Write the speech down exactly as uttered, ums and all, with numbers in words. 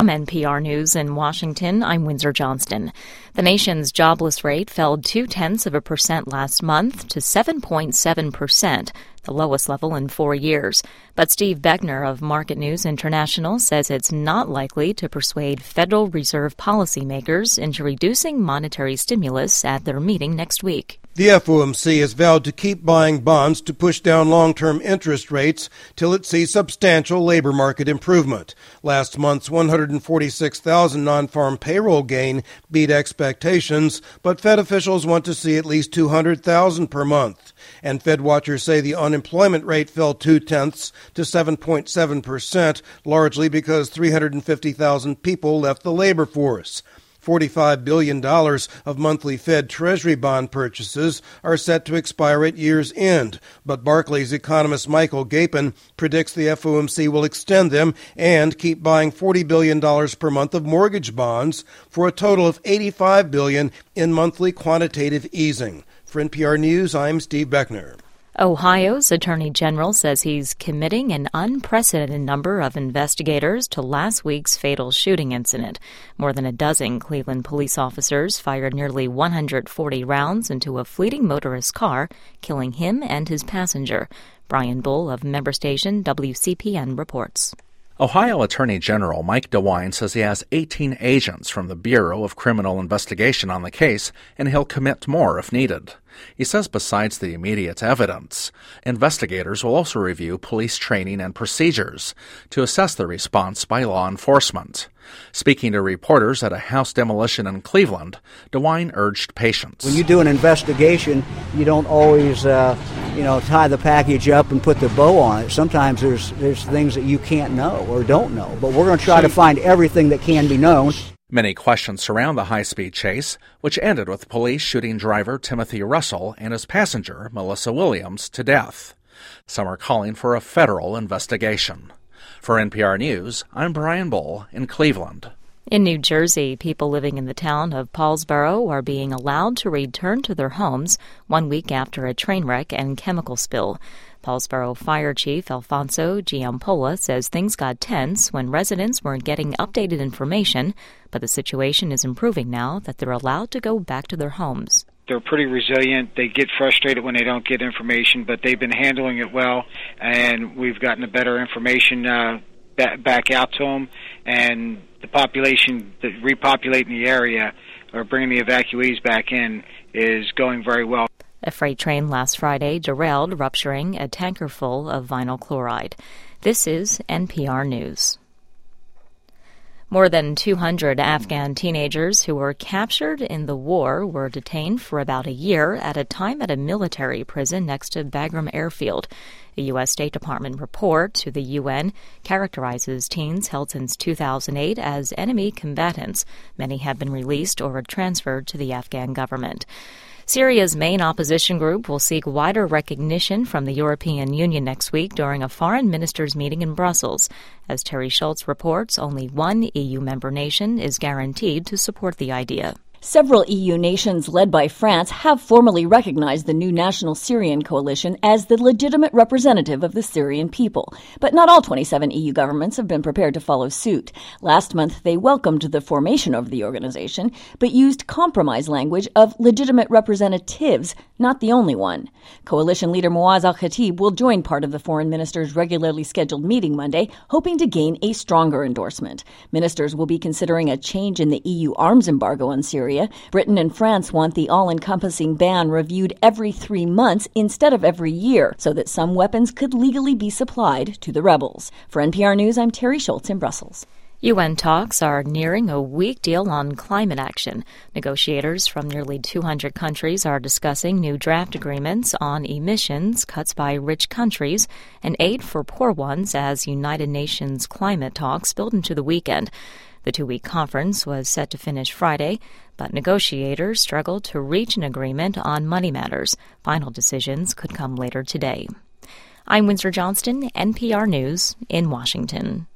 From N P R News in Washington, I'm Windsor Johnston. The nation's jobless rate fell two-tenths of a percent last month to seven point seven percent, the lowest level in four years. But Steve Beckner of Market News International says it's not likely to persuade Federal Reserve policymakers into reducing monetary stimulus at their meeting next week. The F O M C has vowed to keep buying bonds to push down long-term interest rates till it sees substantial labor market improvement. Last month's one hundred forty-six thousand non-farm payroll gain beat expectations, but Fed officials want to see at least two hundred thousand per month. And Fed watchers say the unemployment rate fell two-tenths to seven point seven percent, largely because three hundred fifty thousand people left the labor force. forty-five billion dollars of monthly Fed Treasury bond purchases are set to expire at year's end, but Barclays economist Michael Gapin predicts the F O M C will extend them and keep buying forty billion dollars per month of mortgage bonds for a total of eighty-five billion dollars in monthly quantitative easing. For N P R News, I'm Steve Beckner. Ohio's Attorney General says he's committing an unprecedented number of investigators to last week's fatal shooting incident. More than a dozen Cleveland police officers fired nearly one hundred forty rounds into a fleeting motorist's car, killing him and his passenger. Brian Bull of member station W C P N reports. Ohio Attorney General Mike DeWine says he has eighteen agents from the Bureau of Criminal Investigation on the case, and he'll commit more if needed. He says besides the immediate evidence, investigators will also review police training and procedures to assess the response by law enforcement. Speaking to reporters at a house demolition in Cleveland, DeWine urged patience. When you do an investigation, you don't always, uh, you know, tie the package up and put the bow on it. Sometimes there's there's things that you can't know or don't know, but we're going to try to find everything that can be known. Many questions surround the high-speed chase, which ended with police shooting driver Timothy Russell and his passenger, Melissa Williams, to death. Some are calling for a federal investigation. For N P R News, I'm Brian Bull in Cleveland. In New Jersey, people living in the town of Paulsboro are being allowed to return to their homes one week after a train wreck and chemical spill. Paulsboro Fire Chief Alfonso Giampola says things got tense when residents weren't getting updated information, but the situation is improving now that they're allowed to go back to their homes. They're pretty resilient. They get frustrated when they don't get information, but they've been handling it well, and we've gotten a better information uh, back out to them, and the population that repopulating the area or bringing the evacuees back in is going very well. A freight train last Friday derailed, rupturing a tanker full of vinyl chloride. This is N P R News. More than two hundred Afghan teenagers who were captured in the war were detained for about a year at a time at a military prison next to Bagram Airfield. A U S State Department report to the U N characterizes teens held since two thousand eight as enemy combatants. Many have been released or transferred to the Afghan government. Syria's main opposition group will seek wider recognition from the European Union next week during a foreign ministers' meeting in Brussels. As Terry Schultz reports, only one E U member nation is guaranteed to support the idea. Several E U nations led by France have formally recognized the new National Syrian Coalition as the legitimate representative of the Syrian people. But not all twenty-seven E U governments have been prepared to follow suit. Last month, they welcomed the formation of the organization, but used compromise language of legitimate representatives, not the only one. Coalition leader Muaz al-Khatib will join part of the foreign ministers' regularly scheduled meeting Monday, hoping to gain a stronger endorsement. Ministers will be considering a change in the E U arms embargo on Syria. Britain and France want the all-encompassing ban reviewed every three months instead of every year, so that some weapons could legally be supplied to the rebels. For N P R News, I'm Terry Schultz in Brussels. U N talks are nearing a weak deal on climate action. Negotiators from nearly two hundred countries are discussing new draft agreements on emissions cuts by rich countries and aid for poor ones as United Nations climate talks spilled into the weekend. The two-week conference was set to finish Friday, but negotiators struggled to reach an agreement on money matters. Final decisions could come later today. I'm Windsor Johnston, N P R News in Washington.